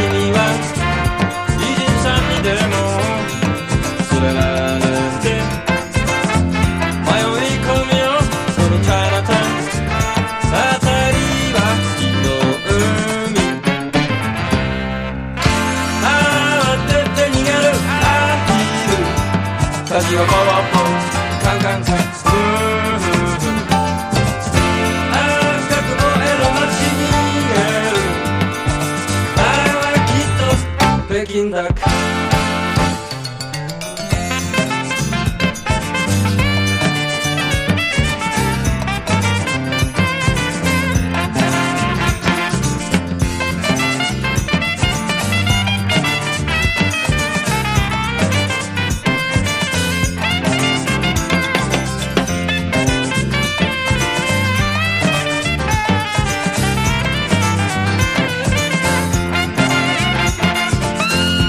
君は美人さんにでも連れられて迷い込むよこのチャイナタウン。あたりは火の海。慌てて逃げるアヒル。鍵をポワポカンカンカン。赤く燃える街に見える。あれはきっと北京ダック。